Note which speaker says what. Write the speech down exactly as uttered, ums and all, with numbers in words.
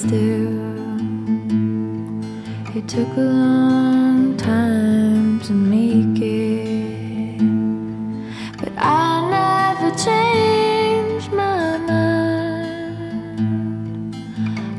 Speaker 1: do. It took a long time to meet